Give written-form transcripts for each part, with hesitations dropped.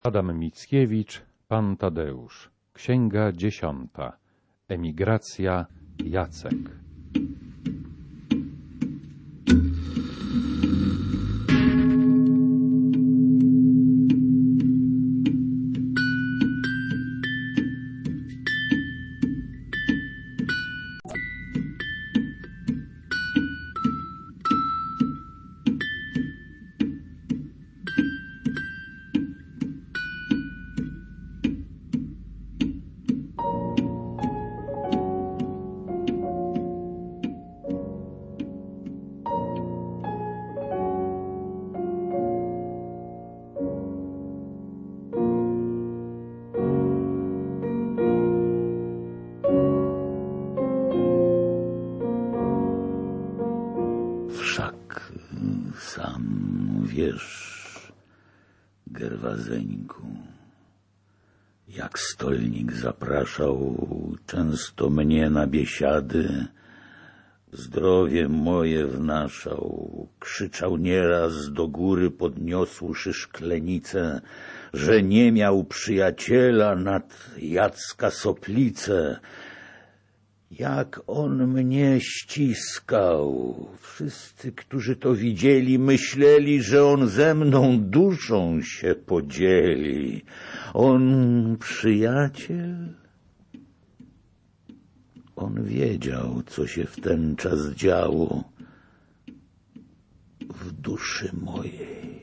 Adam Mickiewicz, Pan Tadeusz. Księga 10. Emigracja Jacek. Wszak sam wiesz, Gerwazeńku, jak stolnik zapraszał często mnie na biesiady, zdrowie moje wnaszał, krzyczał nieraz do góry podniosłszy szklenicę, że nie miał przyjaciela nad Jacka Soplicę. Jak on mnie ściskał. Wszyscy, którzy to widzieli, myśleli, że on ze mną duszą się podzieli. On przyjaciel? On wiedział, co się w ten czas działo w duszy mojej.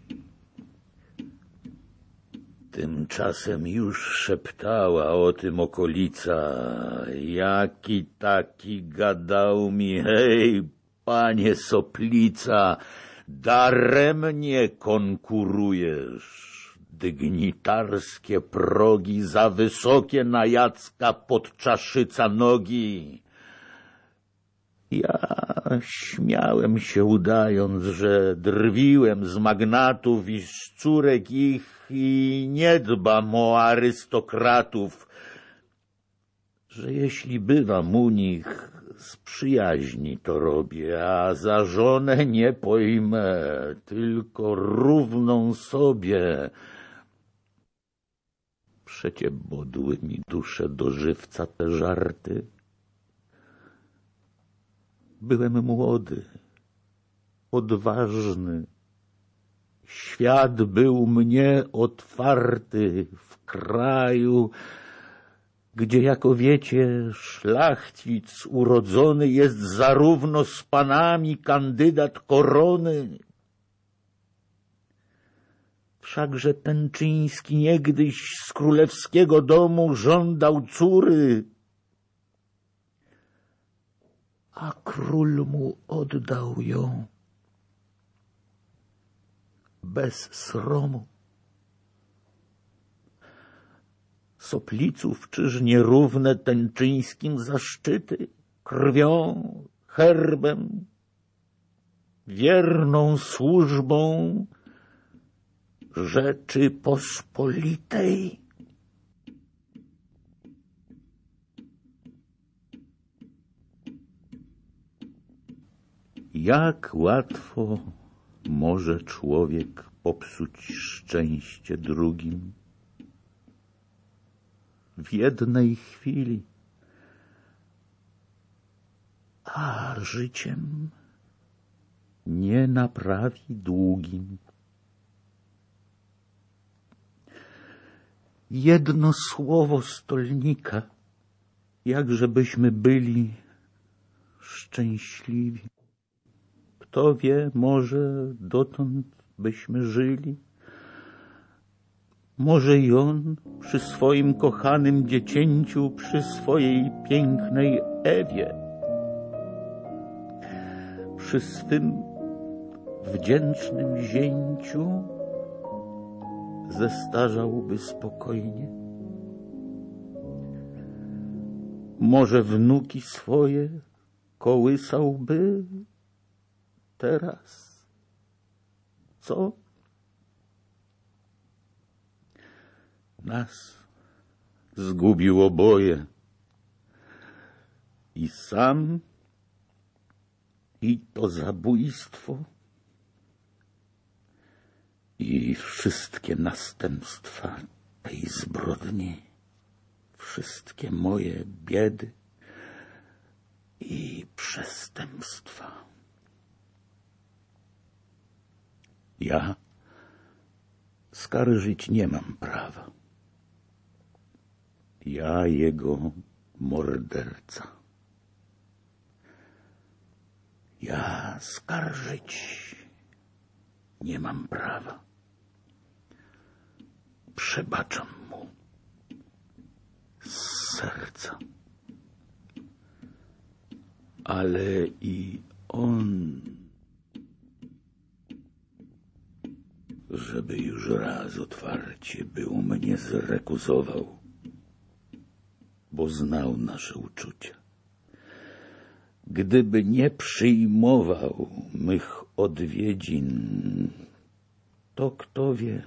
Tymczasem już szeptała o tym okolica. Jaki taki gadał mi, hej, panie Soplica, daremnie konkurujesz. Dygnitarskie progi za wysokie na Jacka Podczaszyca nogi. Ja śmiałem się, udając, że drwiłem z magnatów i z córek ich i nie dbam o arystokratów, że jeśli bywam u nich, z przyjaźni to robię, a za żonę nie pojmę, tylko równą sobie. Przecie bodły mi duszę do żywca te żarty. Byłem młody, odważny. Świat był mnie otwarty w kraju, gdzie, jako wiecie, szlachcic urodzony jest zarówno z panami kandydat korony. Wszakże Pęczyński niegdyś z królewskiego domu żądał córy, a król mu oddał ją bez sromu. Sopliców czyż nierówne Tęczyńskim zaszczyty, krwią, herbem, wierną służbą Rzeczypospolitej? Jak łatwo może człowiek popsuć szczęście drugim. W jednej chwili, a życiem nie naprawi długim. Jedno słowo stolnika, jakżebyśmy byli szczęśliwi. Kto wie, może dotąd byśmy żyli. Może i on przy swoim kochanym dziecięciu, przy swojej pięknej Ewie, przy swym wdzięcznym zięciu zestarzałby spokojnie. Może wnuki swoje kołysałby teraz. Co? Nas zgubił oboje. I sam, i to zabójstwo, i wszystkie następstwa tej zbrodni, wszystkie moje biedy i przestępstwa. Ja skarżyć nie mam prawa. Ja jego morderca. Ja skarżyć nie mam prawa. Przebaczam mu z serca. Ale i on, żeby już raz otwarcie był mnie zrekuzował, bo znał nasze uczucia. Gdyby nie przyjmował mych odwiedzin, to kto wie,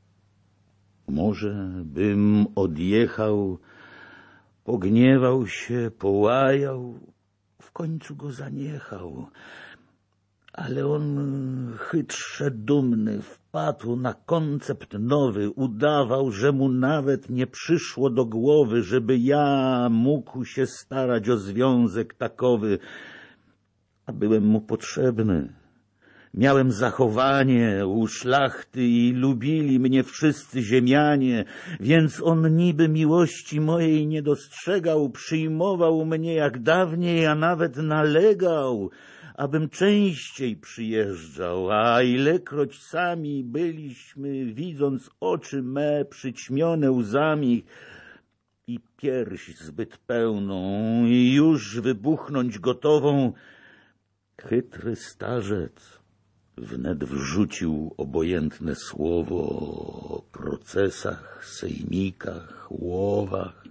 może bym odjechał, pogniewał się, połajał, w końcu go zaniechał. Ale on, chytrze dumny, wpadł na koncept nowy, udawał, że mu nawet nie przyszło do głowy, żeby ja mógł się starać o związek takowy. A byłem mu potrzebny. Miałem zachowanie u szlachty i lubili mnie wszyscy ziemianie, więc on niby miłości mojej nie dostrzegał, przyjmował mnie jak dawniej, a nawet nalegał, abym częściej przyjeżdżał, a ilekroć sami byliśmy, widząc oczy me przyćmione łzami i pierś zbyt pełną i już wybuchnąć gotową, chytry starzec wnet wrzucił obojętne słowo o procesach, sejmikach, łowach.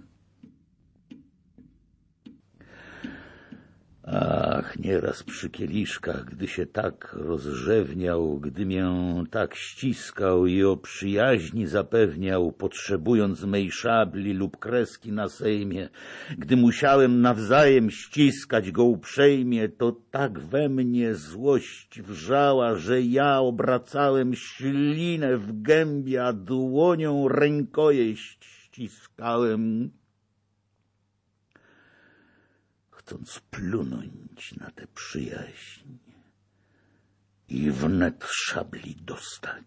Ach, nieraz przy kieliszkach, gdy się tak rozrzewniał, gdy mię tak ściskał i o przyjaźni zapewniał, potrzebując mej szabli lub kreski na sejmie, gdy musiałem nawzajem ściskać go uprzejmie, to tak we mnie złość wrzała, że ja obracałem ślinę w gębie, a dłonią rękojeść ściskałem, chcąc plunąć na tę przyjaźń i wnet szabli dostać.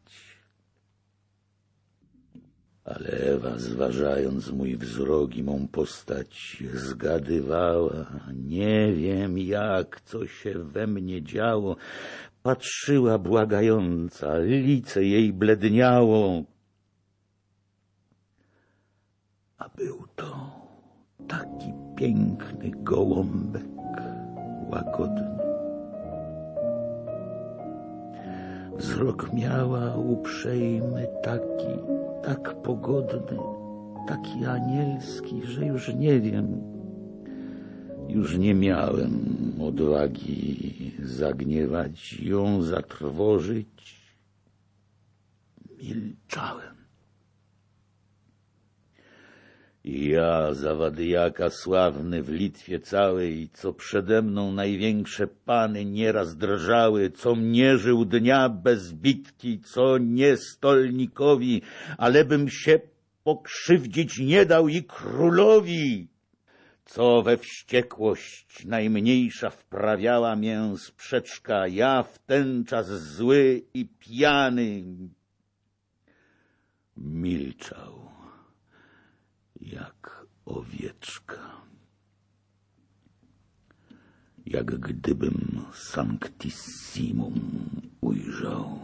Ale Ewa, zważając mój wzrok i mą postać, zgadywała, nie wiem jak, co się we mnie działo, patrzyła błagająca, lice jej bledniało. A był to taki piękny gołąbek, łagodny. Wzrok miała uprzejmy, tak pogodny, taki anielski, że już nie wiem, już nie miałem odwagi zagniewać ją, zatrwożyć. Milczałem. Ja, zawadyjaka sławny w Litwie całej, co przede mną największe pany nieraz drżały, co mnie żył dnia bez bitki, co nie stolnikowi, alebym się pokrzywdzić nie dał i królowi, co we wściekłość najmniejsza wprawiała mię sprzeczka, ja w ten czas zły i pijany milczał jak owieczka, jak gdybym Sanctissimum ujrzał.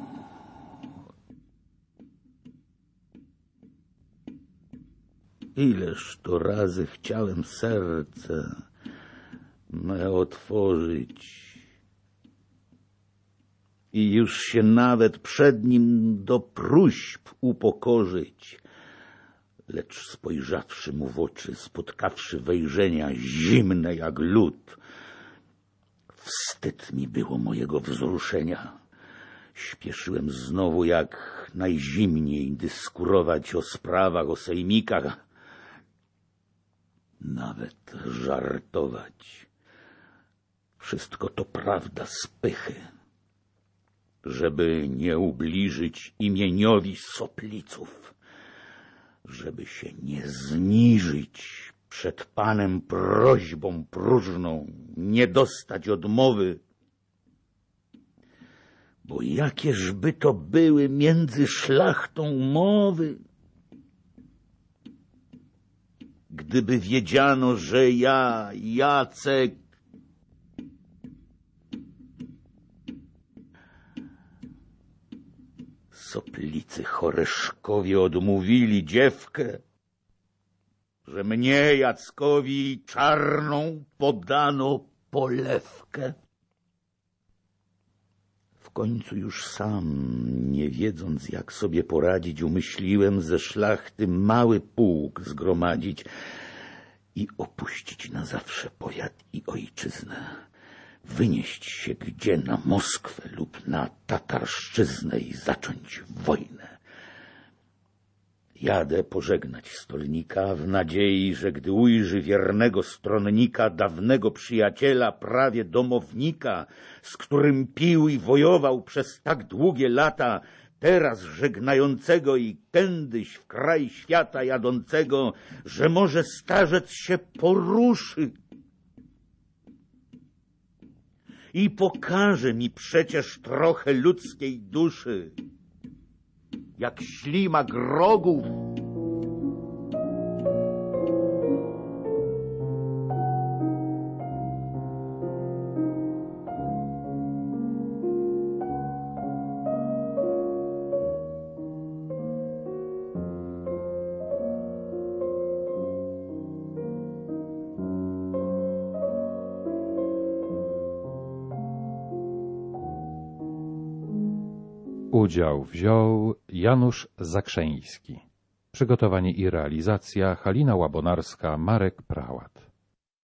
Ileż to razy chciałem serce me otworzyć i już się nawet przed nim do próśb upokorzyć, lecz spojrzawszy mu w oczy, spotkawszy wejrzenia zimne jak lód, wstyd mi było mojego wzruszenia. Śpieszyłem znowu jak najzimniej dyskurować o sprawach, o sejmikach, nawet żartować. Wszystko to prawda z pychy. żeby nie ubliżyć imieniowi Sopliców, żeby się nie zniżyć przed Panem prośbą próżną, nie dostać odmowy, bo jakieżby to były między szlachtą mowy, gdyby wiedziano, że ja, Jacek, Soplicy Choreszkowie odmówili dziewkę, że mnie, Jackowi, czarną podano polewkę. W końcu już sam, nie wiedząc jak sobie poradzić, umyśliłem ze szlachty mały pułk zgromadzić i opuścić na zawsze powiat i ojczyznę. Wynieść się gdzie na Moskwę lub na Tatarszczyznę i zacząć wojnę. Jadę pożegnać stolnika w nadziei, że gdy ujrzy wiernego stronnika, dawnego przyjaciela, prawie domownika, z którym pił i wojował przez tak długie lata, teraz żegnającego i kędyś w kraj świata jadącego, że może starzec się poruszy i pokaże mi przecież trochę ludzkiej duszy, jak ślimak rogów. Udział wziął Janusz Zakrzeński. Przygotowanie i realizacja Halina Łabonarska, Marek Prałat.